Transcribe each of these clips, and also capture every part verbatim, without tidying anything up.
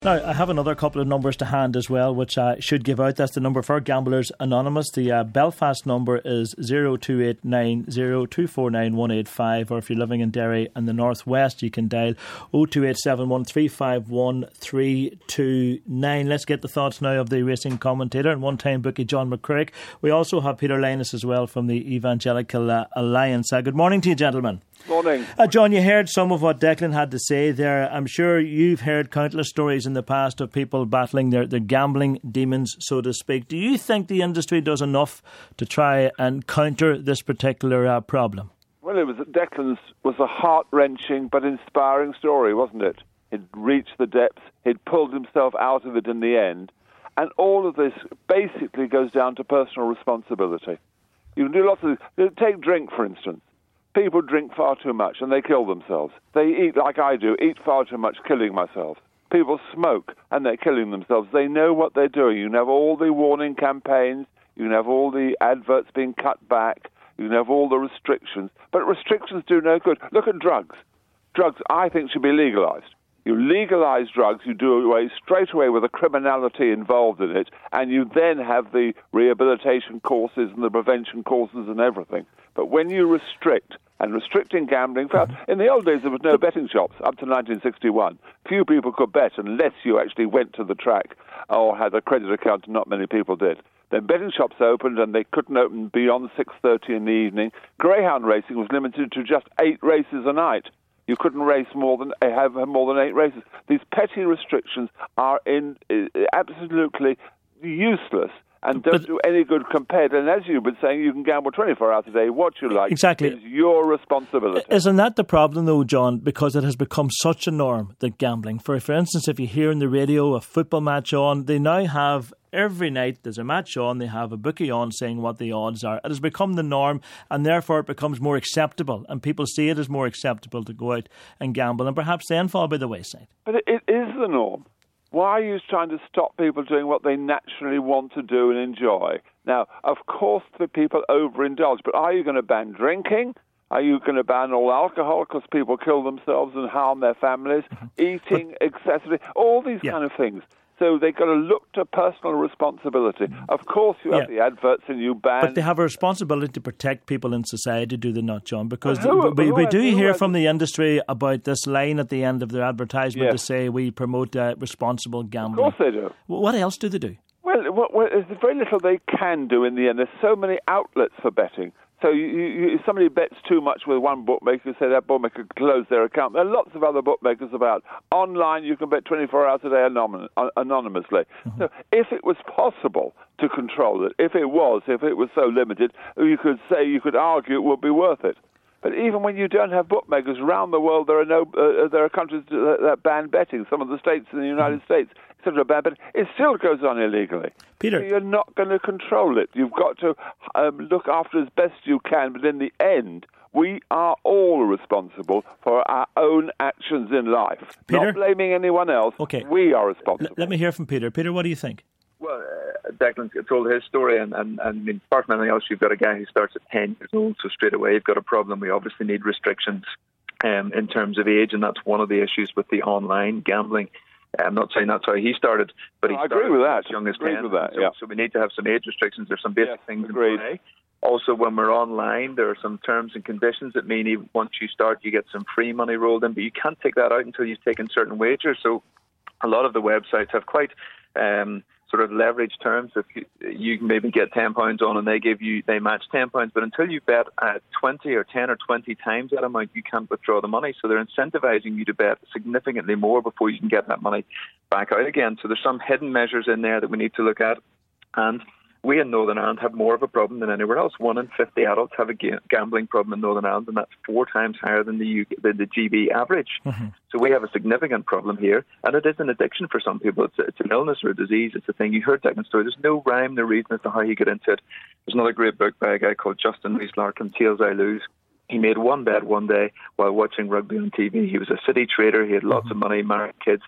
Now, I have another couple of numbers to hand as well, which I should give out. That's the number for Gamblers Anonymous. The uh, Belfast number is zero two eight nine zero two four nine one eight five, or if you're living in Derry and the North West, you can dial oh two eight seven one three five one three two nine. Let's get the thoughts now of the racing commentator and one-time bookie John McCrick. We also have Peter Linus as well from the Evangelical uh, Alliance. Uh, good morning to you, gentlemen. Morning. Uh, John, you heard some of what Declan had to say there. I'm sure you've heard countless stories in the past of people battling their, their gambling demons, so to speak. Do you think the industry does enough to try and counter this particular uh, problem? Well, it was Declan's was a heart-wrenching but inspiring story, wasn't it? He'd reached the depths, he'd pulled himself out of it in the end, and all of this basically goes down to personal responsibility. You can do lots of... Take drink, for instance. People drink far too much and they kill themselves. They eat like I do, eat far too much, killing myself. People smoke and they're killing themselves. They know what they're doing. You can have all the warning campaigns, you can have all the adverts being cut back, you can have all the restrictions, but restrictions do no good. Look at drugs. Drugs, I think, should be legalised. You legalise drugs, you do away straight away with the criminality involved in it, and you then have the rehabilitation courses and the prevention courses and everything. But when you restrict, and restricting gambling, in the old days there was no betting shops up to nineteen sixty-one. Few people could bet unless you actually went to the track or had a credit account, and not many people did. Then betting shops opened and they couldn't open beyond six thirty in the evening. Greyhound racing was limited to just eight races a night. You couldn't race more than have more than eight races. These petty restrictions are in uh, absolutely useless and don't but, do any good compared. And as you've been saying, you can gamble twenty-four hours a day, what you like. Exactly. It's your responsibility. Isn't that the problem, though, John? Because it has become such a norm, that gambling. For for instance, if you hear on the radio a football match on, they now have... Every night there's a match on, they have a bookie on saying what the odds are. It has become the norm, and therefore it becomes more acceptable, and people see it as more acceptable to go out and gamble, and perhaps then fall by the wayside. But it, it is the norm. Why are you trying to stop people doing what they naturally want to do and enjoy? Now, of course the people overindulge, but are you going to ban drinking? Are you going to ban all alcohol because people kill themselves and harm their families? Mm-hmm. Eating but, excessively, all these yeah. kind of things. So they've got to look to personal responsibility. Of course, you have yeah. the adverts and you ban... But they have a responsibility to protect people in society, do they not, John? Because who, we, who, we do who, hear who, from the industry about this line at the end of their advertisement yes. to say we promote uh, responsible gambling. Of course they do. What else do they do? Well, well, well, there's very little they can do in the end. There's so many outlets for betting. So you, you, if somebody bets too much with one bookmaker, you say that bookmaker could close their account. There are lots of other bookmakers about. Online, you can bet twenty-four hours a day anon- anonymously. Mm-hmm. So if it was possible to control it, if it was, if it was so limited, you could say, you could argue it would be worth it. But even when you don't have bookmakers around the world, there are no uh, there are countries that, that ban betting. Some of the states in the United mm-hmm. States, et cetera, ban betting. It still goes on illegally. Peter, so you're not going to control it. You've got to um, look after as best you can. But in the end, we are all responsible for our own actions in life. Peter? Not blaming anyone else. Okay. We are responsible. L- let me hear from Peter. Peter, what do you think? Well, uh, Declan told his story, and, and, and I mean, apart from anything else, you've got a guy who starts at ten years old, so straight away you've got a problem. We obviously need restrictions um, in terms of age, and that's one of the issues with the online gambling. I'm not saying that's how he started, but he no, I started agree with that. as young as agree ten. With that, so, yeah. so we need to have some age restrictions. There's some basic yes, things agreed. in play. Also, when we're online, there are some terms and conditions that mean even once you start, you get some free money rolled in, but you can't take that out until you've taken certain wagers. So a lot of the websites have quite um, sort of leverage terms. If you, you can maybe get ten pounds on and they give you, they match ten pounds, but until you bet uh, twenty or ten or twenty times that amount, you can't withdraw the money. So they're incentivizing you to bet significantly more before you can get that money back out again. So there's some hidden measures in there that we need to look at. And we in Northern Ireland have more of a problem than anywhere else. One in fifty adults have a ga- gambling problem in Northern Ireland, and that's four times higher than the U K, than the G B average. Mm-hmm. So we have a significant problem here, and it is an addiction for some people. It's, it's an illness or a disease. It's a thing. You heard Declan's story. There's no rhyme, no reason as to how he got into it. There's another great book by a guy called Justin Rees-Larkin, Tales I Lose. He made one bet one day while watching rugby on T V. He was a city trader. He had lots mm-hmm. of money, married kids.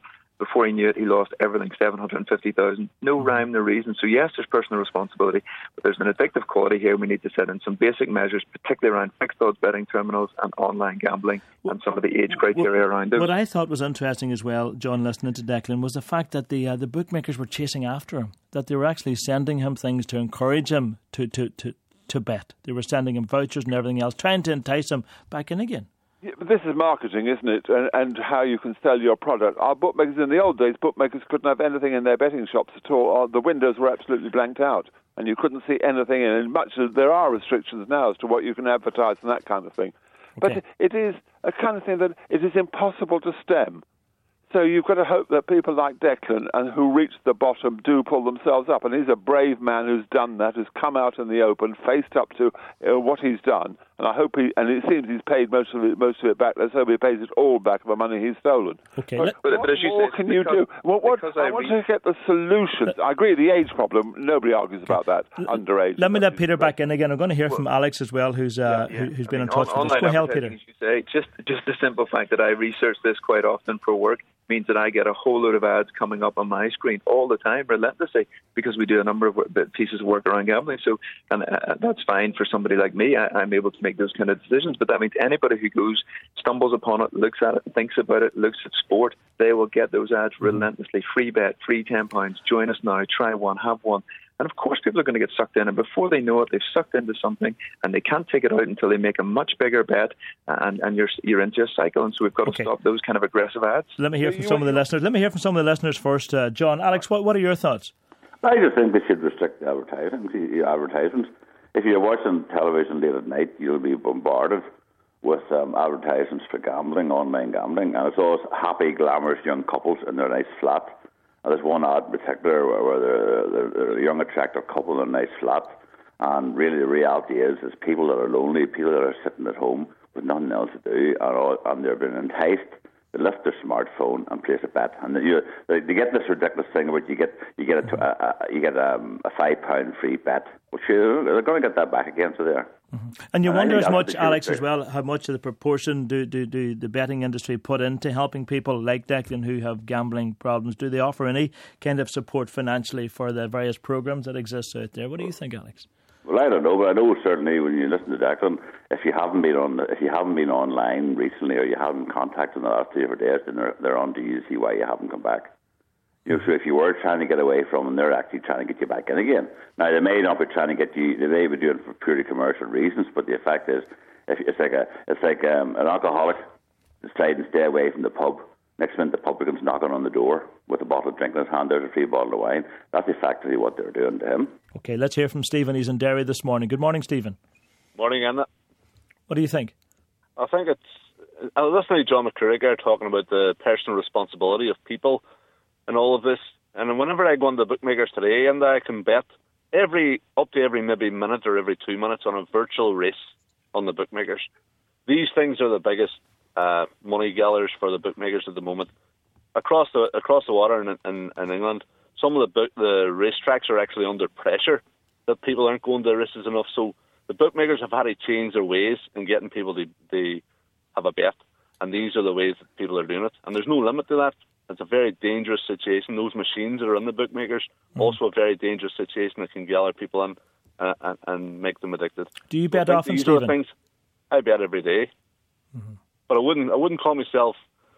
Before he knew it, he lost everything, seven hundred fifty thousand. No rhyme, no reason. So yes, there's personal responsibility, but there's an addictive quality here. We need to set in some basic measures, particularly around fixed odds betting terminals and online gambling and some of the age criteria what, around it. What I thought was interesting as well, John, listening to Declan, was the fact that the uh, the bookmakers were chasing after him, that they were actually sending him things to encourage him to, to, to, to bet. They were sending him vouchers and everything else, trying to entice him back in again. Yeah, but this is marketing, isn't it? And, and how you can sell your product. Our bookmakers, in the old days, bookmakers couldn't have anything in their betting shops at all. The windows were absolutely blanked out, and you couldn't see anything in. And much as there are restrictions now as to what you can advertise and that kind of thing. Okay. But it is a kind of thing that it is impossible to stem. So you've got to hope that people like Declan and who reach the bottom do pull themselves up. And he's a brave man who's done that, who's come out in the open, faced up to uh, what he's done. And I hope he, and it seems he's paid most of it, most of it back. Let's hope he pays it all back of the money he's stolen. Okay. But, but, but as you more say, can because, you do? What, what, I want re- to get the solutions. I agree, the age problem, nobody argues about that, underage. Let me let Peter back in again. I'm going to hear well, from Alex as well, who's uh, yeah, yeah. who's I been mean, in touch on, with us. Go ahead, Peter. You say, just, just the simple fact that I research this quite often for work means that I get a whole load of ads coming up on my screen all the time, relentlessly, because we do a number of pieces of work around gambling. So, and uh, that's fine for somebody like me. I, I'm able to make those kind of decisions. But that means anybody who goes, stumbles upon it, looks at it, thinks about it, looks at sport, they will get those ads relentlessly. Free bet, free ten pounds. Join us now. Try one, have one. And of course, people are going to get sucked in, and before they know it, they've sucked into something, and they can't take it out until they make a much bigger bet, and, and you're you're into a cycle. And so we've got okay. to stop those kind of aggressive ads. Let me hear from some of the listeners. Let me hear from some of the listeners first. Uh, John, Alex, what what are your thoughts? I just think they should restrict the advertising. Advertisements. If you're watching television late at night, you'll be bombarded with um, advertisements for gambling, online gambling, and it's always happy, glamorous young couples in their nice flat. And there's one ad in particular where they're, they're, they're a young, attractive couple in a nice flat, and really the reality is is people that are lonely, people that are sitting at home with nothing else to do, and, all, and they're being enticed to lift their smartphone and place a bet. And you, they, they get this ridiculous thing where you get you get a, a, a you get a, a five pound free bet, which you, they're going to get that back again. So there. Mm-hmm. And you and wonder as much, Alex, as well, how much of the proportion do, do, do the betting industry put into helping people like Declan who have gambling problems? Do they offer any kind of support financially for the various programs that exist out there? What do you think, Alex? Well, I don't know, but I know certainly when you listen to Declan, if you haven't been on, if you haven't been online recently, or you haven't contacted in the last three or four days, then they're, they're on to you to see why you haven't come back. You know, so if you were trying to get away from them, they're actually trying to get you back in again. Now, they may not be trying to get you; they may be doing it for purely commercial reasons. But the fact is, if it's like a, it's like um, an alcoholic that's trying to stay away from the pub. Next minute, the publican's knocking on the door with a bottle of drink in his hand. There's a free bottle of wine. That's effectively what they're doing to him. Okay, let's hear from Stephen. He's in Derry this morning. Good morning, Stephen. Morning, Anna. What do you think? I think it's... I was listening to John McCreary talking about the personal responsibility of people and all of this. And whenever I go on the bookmakers today, and I can bet every up to every maybe minute or every two minutes on a virtual race on the bookmakers. These things are the biggest uh, money gatherers for the bookmakers at the moment. Across the across the water in, in, in England, some of the book, the racetracks are actually under pressure that people aren't going to races enough. So the bookmakers have had to change their ways in getting people to, to have a bet. And these are the ways that people are doing it. And there's no limit to that. It's a very dangerous situation. Those machines that are in the bookmakers, mm. also a very dangerous situation that can gather people in uh, and, and make them addicted. Do you bet so often, these Stephen? Are things I bet every day. Mm-hmm. But I wouldn't I wouldn't call myself...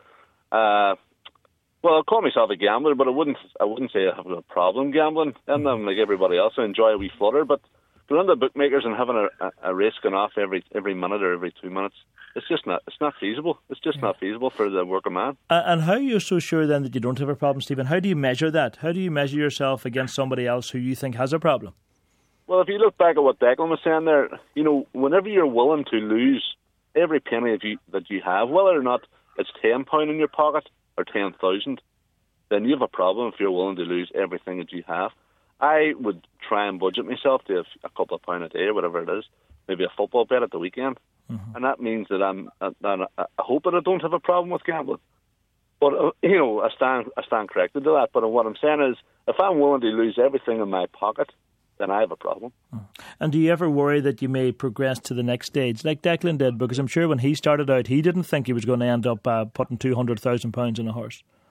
Uh, well, I'll call myself a gambler, but I wouldn't I wouldn't say I have a problem gambling. And I'm like everybody else. I enjoy a wee flutter. But going on the bookmakers and having a, a, a race going off every every minute or every two minutes, it's just not it's not feasible. It's just yeah. not feasible for the working man. Uh, and how are you so sure then that you don't have a problem, Stephen? How do you measure that? How do you measure yourself against somebody else who you think has a problem? Well, if you look back at what Declan was saying there, you know, whenever you're willing to lose every penny of you, that you have, whether or not it's ten pounds in your pocket or ten thousand, then you have a problem if you're willing to lose everything that you have. I would try and budget myself to have a couple of pounds a day or whatever it is, maybe a football bet at the weekend. Mm-hmm. And that means that I'm, that I hope that I don't have a problem with gambling. But, uh, you know, I stand, I stand corrected to that. But what I'm saying is, if I'm willing to lose everything in my pocket, then I have a problem. And do you ever worry that you may progress to the next stage, like Declan did? Because I'm sure when he started out, he didn't think he was going to end up uh, putting two hundred thousand pounds on a horse.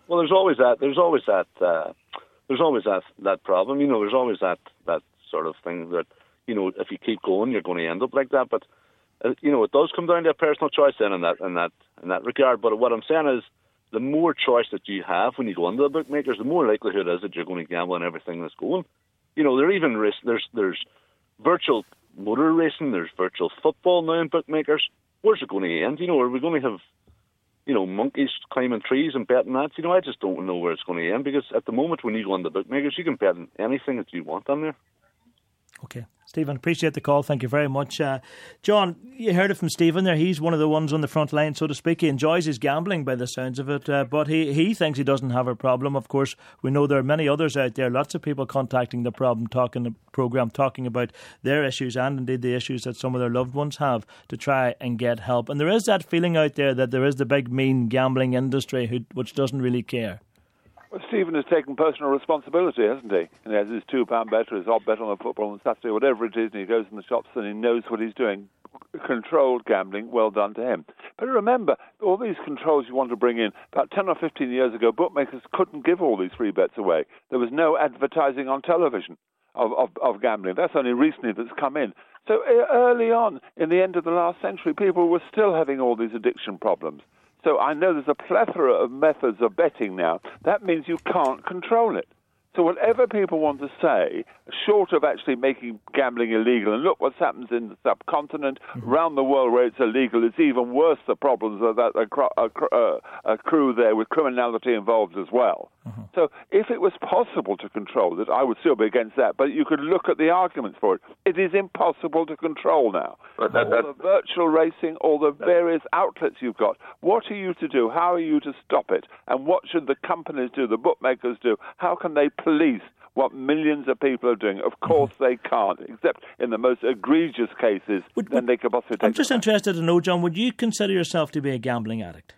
Well, there's always that. There's always that. Uh, there's always that that problem. You know, there's always that that sort of thing that, you know, if you keep going, you're going to end up like that. But uh, you know, it does come down to a personal choice then in that in that in that regard. But what I'm saying is, the more choice that you have when you go into the bookmakers, the more likelihood is that you're going to gamble on everything that's going. You know, there even risk, there's there's virtual motor racing, there's virtual football now in bookmakers. Where's it going to end? You know, are we going to have, you know, monkeys climbing trees and betting that? You know, I just don't know where it's going to end, because at the moment when you go on the bookmakers, you can bet on anything that you want on there. Okay. Stephen, appreciate the call. Thank you very much. Uh, John, you heard it from Stephen there. He's one of the ones on the front line, so to speak. He enjoys his gambling by the sounds of it, uh, but he, he thinks he doesn't have a problem. Of course, we know there are many others out there, lots of people contacting the problem, talking the programme, talking about their issues and indeed the issues that some of their loved ones have, to try and get help. And there is that feeling out there that there is the big, mean gambling industry who, which doesn't really care. Well, Stephen has taken personal responsibility, hasn't he? And he has his two-pound bet or his odd bet on the football on Saturday, whatever it is, and he goes in the shops and he knows what he's doing. Controlled gambling, well done to him. But remember, all these controls you want to bring in, about ten or fifteen years ago, bookmakers couldn't give all these free bets away. There was no advertising on television of, of, of gambling. That's only recently that's come in. So early on, in the end of the last century, people were still having all these addiction problems. So I know there's a plethora of methods of betting now. That means you can't control it. So whatever people want to say, short of actually making gambling illegal, and look what happens in the subcontinent, mm-hmm. around the world where it's illegal, it's even worse, the problems that accrue there with criminality involved as well. Mm-hmm. So if it was possible to control it, I would still be against that, but you could look at the arguments for it. It is impossible to control now. But that, all that, the virtual racing, all the various outlets you've got, what are you to do? How are you to stop it? And what should the companies do, the bookmakers do? How can they police what millions of people are doing? Of course mm-hmm. they can't, except in the most egregious cases. Would, then would, they could possibly take I'm just interested to know, John, would you consider yourself to be a gambling addict?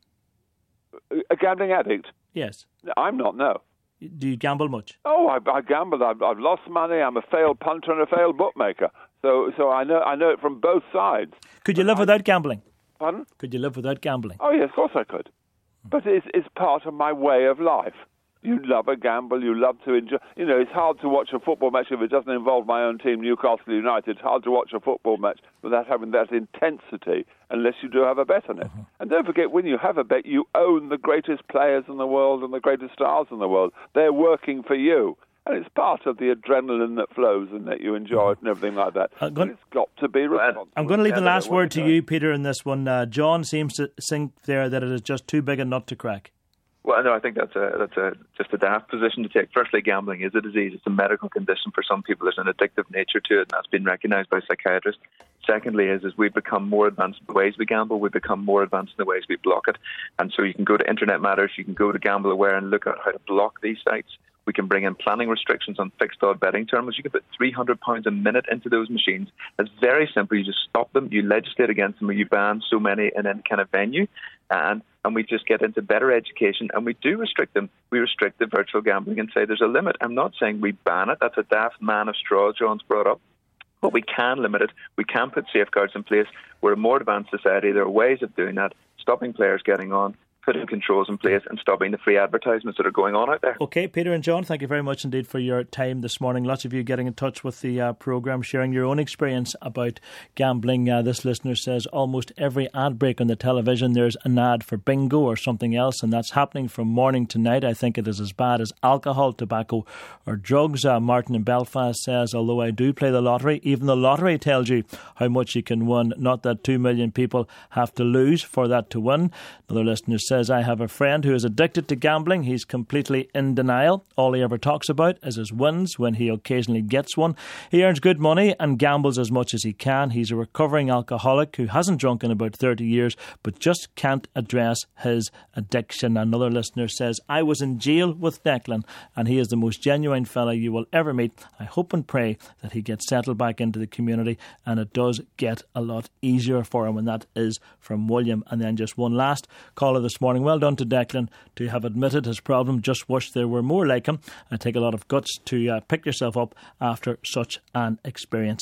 A gambling addict? Yes. I'm not, no. Do you gamble much? Oh, I, I gamble. I've, I've lost money. I'm a failed punter and a failed bookmaker. So so I know I know it from both sides. Could you live I, without gambling? Pardon? Could you live without gambling? Oh, yes, of course I could. But it's, it's part of my way of life. You love a gamble, you love to enjoy. You know, it's hard to watch a football match if it doesn't involve my own team, Newcastle United. It's hard to watch a football match without having that intensity, unless you do have a bet on it. Uh-huh. And don't forget, when you have a bet, you own the greatest players in the world and the greatest stars in the world. They're working for you. And it's part of the adrenaline that flows and that you enjoy it and everything like that. Uh, going, it's got to be responsible. I'm going to leave the last word to you, Peter, in this one. Uh, John seems to think there that it is just too big a nut to crack. Well, no, I think that's a that's a just a daft position to take. Firstly, gambling is a disease. It's a medical condition for some people. There's an addictive nature to it, and that's been recognised by psychiatrists. Secondly, is as we become more advanced in the ways we gamble, we become more advanced in the ways we block it. And so you can go to Internet Matters, you can go to Gamble Aware and look at how to block these sites. We can bring in planning restrictions on fixed odd betting terminals. You can put three hundred pounds a minute into those machines. It's very simple. You just stop them, you legislate against them, or you ban so many in any kind of venue. And and we just get into better education, and we do restrict them. We restrict the virtual gambling and say there's a limit. I'm not saying we ban it. That's a daft man of straw John's brought up. But we can limit it. We can put safeguards in place. We're a more advanced society. There are ways of doing that, stopping players getting on, putting controls in place and stopping the free advertisements that are going on out there. OK, Peter and John, thank you very much indeed for your time this morning. Lots of you getting in touch with the uh, programme, sharing your own experience about gambling. Uh, this listener says almost every ad break on the television there's an ad for bingo or something else, and that's happening from morning to night. I think it is as bad as alcohol, tobacco or drugs. Uh, Martin in Belfast says, although I do play the lottery, even the lottery tells you how much you can win, not that two million people have to lose for that to win. Another listener says, I have a friend who is addicted to gambling. He's completely in denial. All he ever talks about is his wins when he occasionally gets one. He earns good money and gambles as much as he can. He's a recovering alcoholic who hasn't drunk in about thirty years but just can't address his addiction. Another listener says, I was in jail with Declan and he is the most genuine fella you will ever meet. I hope and pray that he gets settled back into the community and it does get a lot easier for him. And that is from William. And then just one last caller this morning. Well done to Declan to have admitted his problem. Just wish there were more like him. I take a lot of guts to uh, pick yourself up after such an experience.